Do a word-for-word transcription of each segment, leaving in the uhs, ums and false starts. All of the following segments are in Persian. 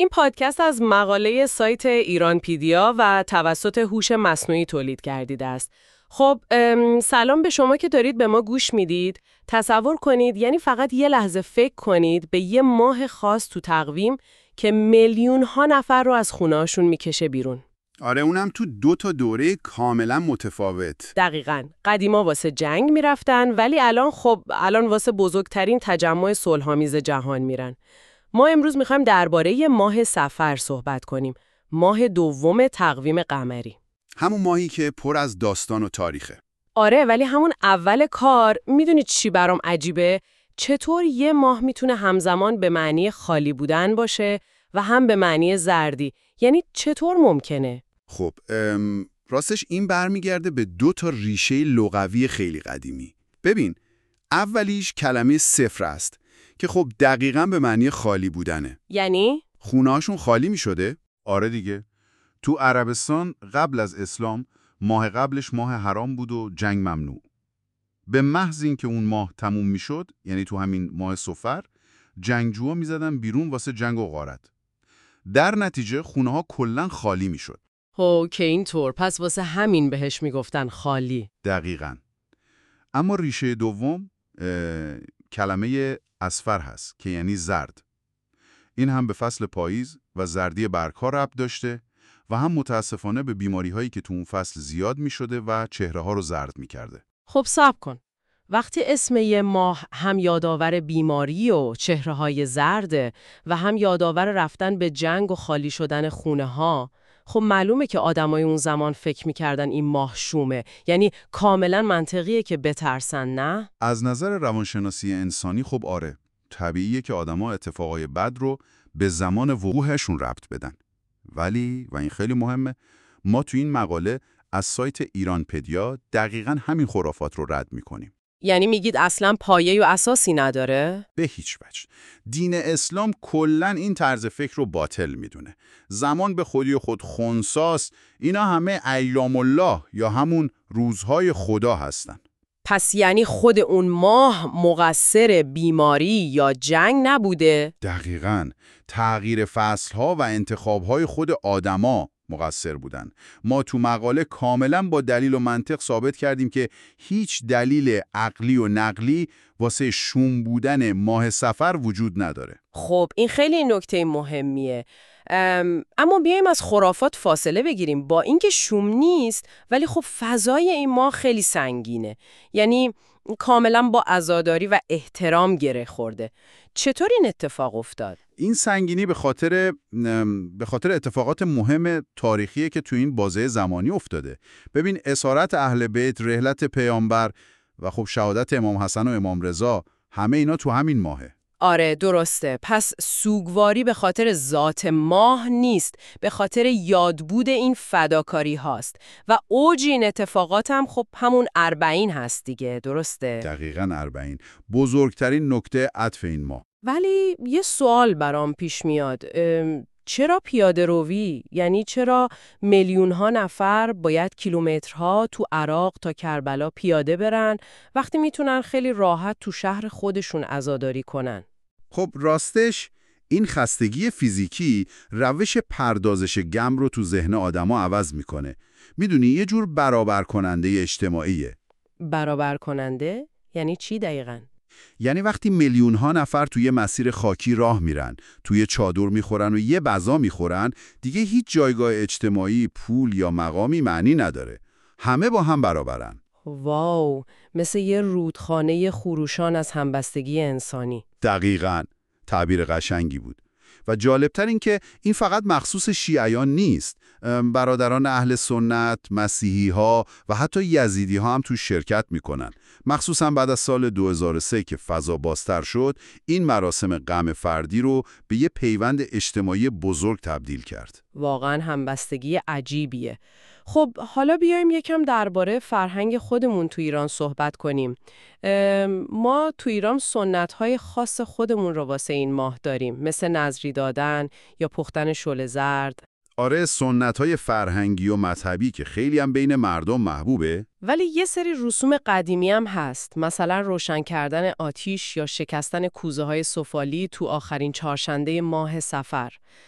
این پادکست از مقاله سایت ایرانپیدیا و توسط هوش مصنوعی تولید گردیده است. خب سلام به شما که دارید به ما گوش میدید. تصور کنید یعنی فقط یه لحظه فکر کنید به یه ماه خاص تو تقویم که میلیون ها نفر رو از خونه‌هاشون میکشه بیرون. آره، اونم تو دو تا دوره کاملا متفاوت. دقیقاً. قدیما واسه جنگ میرفتن ولی الان خب الان واسه بزرگترین تجمع صلح‌آمیز جهان میرن. ما امروز میخوایم درباره ماه صفر صحبت کنیم. ماه دوم تقویم قمری. همون ماهی که پر از داستان و تاریخه. آره، ولی همون اول کار میدونید چی برام عجیبه؟ چطور یه ماه میتونه همزمان به معنی خالی بودن باشه و هم به معنی زردی؟ یعنی چطور ممکنه؟ خب راستش این برمیگرده به دو تا ریشه لغوی خیلی قدیمی. ببین، اولیش کلمه صفر است که خب دقیقاً به معنی خالی بودنه. یعنی؟ خونه‌هاشون خالی می‌شده؟ آره دیگه. تو عربستان قبل از اسلام ماه قبلش ماه حرام بود و جنگ ممنوع. به محض اینکه اون ماه تموم میشد، یعنی تو همین ماه صفر، جنگجوها میزدن بیرون واسه جنگ و غارت. در نتیجه خونه‌ها کلاً خالی میشد. هو که اینطور، پس واسه همین بهش میگفتن خالی. دقیقاً. اما ریشه دوم کلمه اصفر هست که یعنی زرد. این هم به فصل پاییز و زردی برگ‌ها ربط داشته و هم متاسفانه به بیماری‌هایی که تو اون فصل زیاد می‌شده و چهره‌ها رو زرد می‌کرده. خب صبر کن. وقتی اسم یه ماه هم یادآور بیماری و چهره‌های زرده و هم یادآور رفتن به جنگ و خالی شدن خونه‌ها، خب معلومه که آدمای اون زمان فکر می‌کردن این ماه شومه. یعنی کاملا منطقیه که بترسن، نه؟ از نظر روانشناسی انسانی خب آره. طبیعیه که آدما اتفاقای بد رو به زمان وقوعشون ربط بدن. ولی و این خیلی مهمه، ما تو این مقاله از سایت ایرانپدیا دقیقاً همین خرافات رو رد می‌کنیم. یعنی میگید اصلا پایه و اساسی نداره؟ به هیچ وجه. دین اسلام کلاً این طرز فکر رو باطل میدونه. زمان به خودی خود خنثاست، اینا همه ایام الله یا همون روزهای خدا هستن. پس یعنی خود اون ماه مقصر بیماری یا جنگ نبوده؟ دقیقاً. تغییر فصلها و انتخابهای خود آدما مقصر بودن. ما تو مقاله کاملا با دلیل و منطق ثابت کردیم که هیچ دلیل عقلی و نقلی واسه شوم بودن ماه صفر وجود نداره. خب این خیلی نکته مهمیه. ام، اما بیایم از خرافات فاصله بگیریم. با اینکه شوم نیست ولی خب فضای این ماه خیلی سنگینه. یعنی کاملا با عزاداری و احترام گره خورده. چطور این اتفاق افتاد؟ این سنگینی به خاطر به خاطر اتفاقات مهم تاریخیه که تو این بازه زمانی افتاده. ببین، اسارت اهل بیت، رحلت پیامبر و خب شهادت امام حسن و امام رضا، همه اینا تو همین ماهه. آره درسته. پس سوگواری به خاطر ذات ماه نیست، به خاطر یادبود این فداکاری هاست و اوج این اتفاقات هم خب همون اربعین هست دیگه، درسته؟ دقیقاً اربعین. بزرگترین نکته عطف این ماه. ولی یه سوال برام پیش میاد. چرا پیاده روی؟ یعنی چرا میلیون ها نفر باید کیلومترها تو عراق تا کربلا پیاده برن وقتی میتونن خیلی راحت تو شهر خودشون عزاداری کنن؟ خب راستش این خستگی فیزیکی روش پردازش گم رو تو ذهن آدما عوض میکنه. میدونی یه جور برابر کننده اجتماعیه. برابر کننده؟ یعنی چی دقیقاً؟ یعنی وقتی میلیون ها نفر توی مسیر خاکی راه میرن، توی چادر میخورن و یه غذا میخورن، دیگه هیچ جایگاه اجتماعی، پول یا مقامی معنی نداره. همه با هم برابرن. واو، مثل یه رودخانه خروشان از همبستگی انسانی. دقیقاً. تعبیر قشنگی بود. و جالبتر این که این فقط مخصوص شیعیان نیست. برادران اهل سنت، مسیحی ها و حتی یزیدی ها هم تو شرکت میکنن. مخصوصا بعد از سال دو هزار و سه که فضا بازتر شد، این مراسم غم فردی رو به یه پیوند اجتماعی بزرگ تبدیل کرد. واقعا همبستگی عجیبیه. خب حالا بیایم یکم درباره فرهنگ خودمون تو ایران صحبت کنیم. ما تو ایران سنت‌های خاص خودمون رو واسه این ماه داریم، مثل نذری دادن یا پختن شل زرد. آره، سنت‌های فرهنگی و مذهبی که خیلی هم بین مردم محبوبه. ولی یه سری رسوم قدیمی هم هست، مثلا روشن کردن آتیش یا شکستن کوزه‌های سفالی تو آخرین چهارشنبه ماه صفر.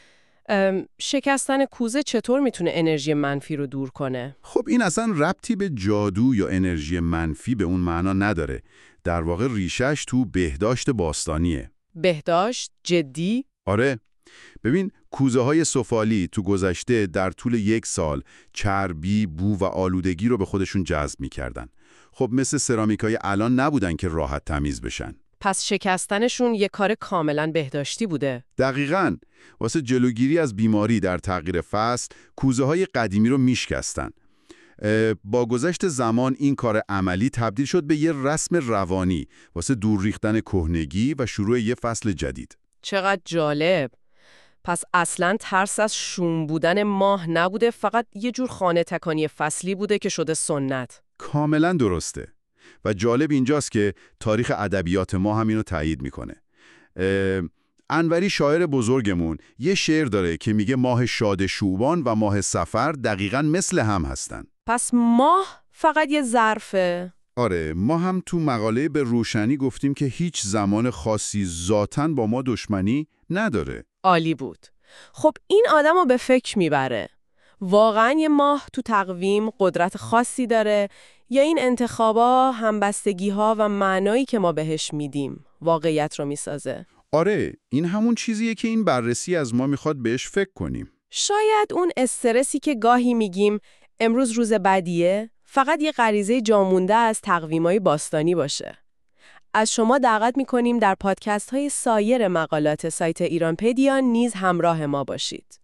ام، شکستن کوزه چطور میتونه انرژی منفی رو دور کنه؟ خب این اصلا ربطی به جادو یا انرژی منفی به اون معنا نداره. در واقع ریشش تو بهداشت باستانیه. بهداشت؟ جدی؟ آره. ببین کوزه های سفالی تو گذشته در طول یک سال چربی، بو و آلودگی رو به خودشون جذب می‌کردن. خب مثل سرامیکای الان نبودن که راحت تمیز بشن. پس شکستنشون یه کار کاملا بهداشتی بوده. دقیقاً. واسه جلوگیری از بیماری در تغییر فصل، کوزه های قدیمی رو میشکستن. با گذشت زمان این کار عملی تبدیل شد به یه رسم روانی واسه دور ریختن کهنگی و شروع یه فصل جدید. چقدر جالب. پس اصلاً ترس از شوم بودن ماه نبوده، فقط یه جور خانه تکانی فصلی بوده که شده سنت. کاملا درسته. و جالب اینجاست که تاریخ ادبیات ما همینو تایید میکنه. انوری شاعر بزرگمون یه شعر داره که میگه ماه شاد شوبان و ماه صفر دقیقاً مثل هم هستن. پس ماه فقط یه ظرفه. آره، ما هم تو مقاله به روشنی گفتیم که هیچ زمان خاصی ذاتاً با ما دشمنی نداره. عالی بود. خب این آدم رو به فکر میبره. واقعاً یه ماه تو تقویم قدرت خاصی داره یا این انتخابا، همبستگی‌ها و معنایی که ما بهش میدیم واقعیت رو میسازه؟ آره، این همون چیزیه که این بررسی از ما میخواد بهش فکر کنیم. شاید اون استرسی که گاهی میگیم امروز روز بدیه فقط یه غریزه جامونده از تقویمای باستانی باشه. از شما دعوت میکنیم در پادکست های سایر مقالات سایت ایرانپدیا نیز همراه ما باشید.